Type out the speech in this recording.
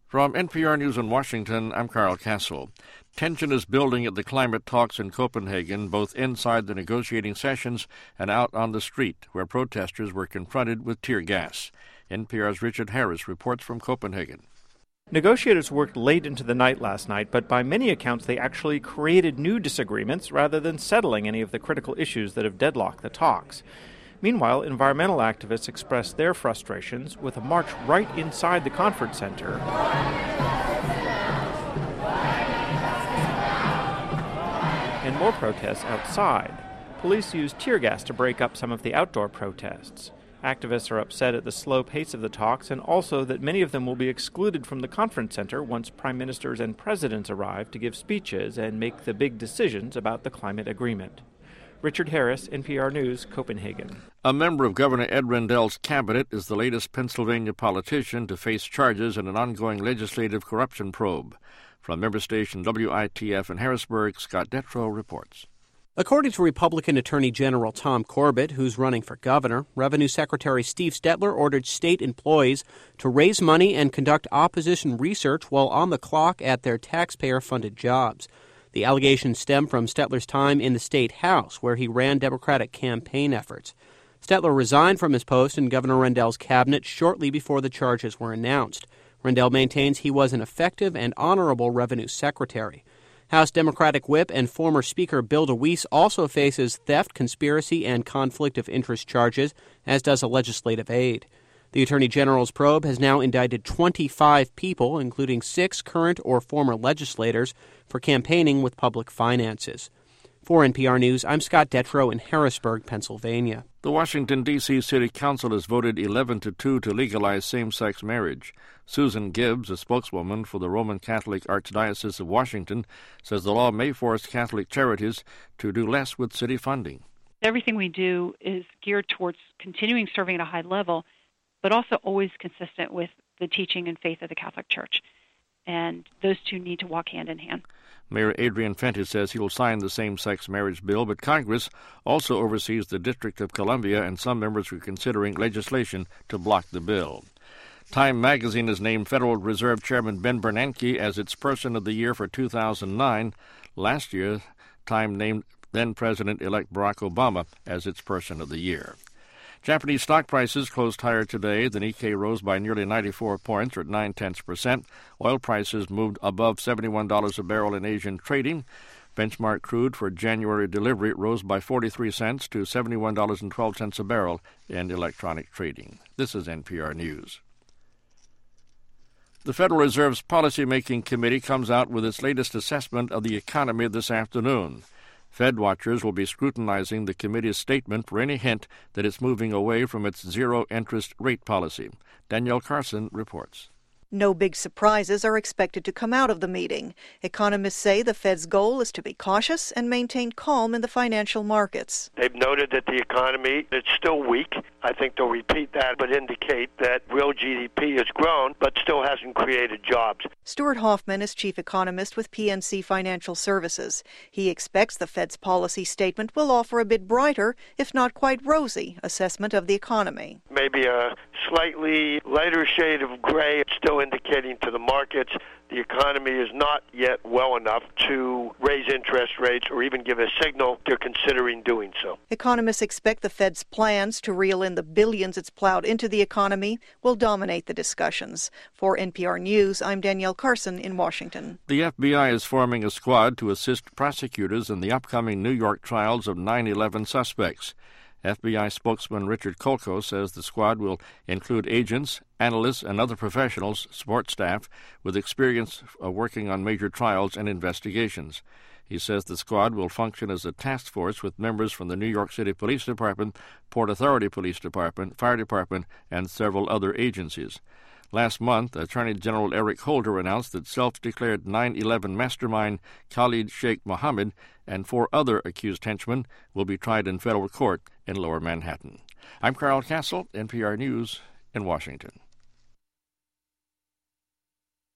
From NPR News in Washington, I'm Carl Castle. Tension is building at the climate talks in Copenhagen, both inside the negotiating sessions and out on the street, where protesters were confronted with tear gas. NPR's Richard Harris reports from Copenhagen. Negotiators worked late into the night last night, but by many accounts they actually created new disagreements rather than settling any of the critical issues that have deadlocked the talks. Meanwhile, environmental activists expressed their frustrations with a march right inside the conference center. And more protests outside. Police used tear gas to break up some of the outdoor protests. Activists are upset at the slow pace of the talks and also that many of them will be excluded from the conference center once prime ministers and presidents arrive to give speeches and make the big decisions about the climate agreement. Richard Harris, NPR News, Copenhagen. A member of Governor Ed Rendell's cabinet is the latest Pennsylvania politician to face charges in an ongoing legislative corruption probe. From member station WITF in Harrisburg, Scott Detrow reports. According to Republican Attorney General Tom Corbett, who's running for governor, Revenue Secretary Steve Stetler ordered state employees to raise money and conduct opposition research while on the clock at their taxpayer-funded jobs. The allegations stem from Stetler's time in the state House, where he ran Democratic campaign efforts. Stetler resigned from his post in Governor Rendell's cabinet shortly before the charges were announced. Rendell maintains he was an effective and honorable revenue secretary. House Democratic Whip and former Speaker Bill DeWeese also faces theft, conspiracy, and conflict of interest charges, as does a legislative aide. The Attorney General's probe has now indicted 25 people, including 6 current or former legislators, for campaigning with public finances. For NPR News, I'm Scott Detrow in Harrisburg, Pennsylvania. The Washington, D.C. City Council has voted 11-2 to legalize same-sex marriage. Susan Gibbs, a spokeswoman for the Roman Catholic Archdiocese of Washington, says the law may force Catholic charities to do less with city funding. Everything we do is geared towards continuing serving at a high level, but also always consistent with the teaching and faith of the Catholic Church. And those two need to walk hand in hand. Mayor Adrian Fenty says he will sign the same-sex marriage bill, but Congress also oversees the District of Columbia, and some members are considering legislation to block the bill. Time magazine has named Federal Reserve Chairman Ben Bernanke as its Person of the Year for 2009. Last year, Time named then-President-elect Barack Obama as its Person of the Year. Japanese stock prices closed higher today. The Nikkei rose by nearly 94 points, or 0.9%. Oil prices moved above $71 a barrel in Asian trading. Benchmark crude for January delivery rose by 43 cents to $71.12 a barrel in electronic trading. This is NPR News. The Federal Reserve's Policymaking Committee comes out with its latest assessment of the economy this afternoon. Fed watchers will be scrutinizing the committee's statement for any hint that it's moving away from its zero-interest rate policy. Danielle Carson reports. No big surprises are expected to come out of the meeting. Economists say the Fed's goal is to be cautious and maintain calm in the financial markets. They've noted that the economy is still weak. I think they'll repeat that, but indicate that real GDP has grown, but still hasn't created jobs. Stuart Hoffman is chief economist with PNC Financial Services. He expects the Fed's policy statement will offer a bit brighter, if not quite rosy, assessment of the economy. Maybe a slightly lighter shade of gray, still indicating to the markets the economy is not yet well enough to raise interest rates or even give a signal they're considering doing so. Economists expect the Fed's plans to reel in the billions it's plowed into the economy will dominate the discussions. For NPR News, I'm Danielle Carson in Washington. The FBI is forming a squad to assist prosecutors in the upcoming New York trials of 9/11 suspects. FBI spokesman Richard Kolko says the squad will include agents, analysts, and other professionals, support staff, with experience working on major trials and investigations. He says the squad will function as a task force with members from the New York City Police Department, Port Authority Police Department, Fire Department, and several other agencies. Last month, Attorney General Eric Holder announced that self-declared 9/11 mastermind Khalid Sheikh Mohammed and 4 other accused henchmen will be tried in federal court in Lower Manhattan. I'm Carl Castle, NPR News in Washington.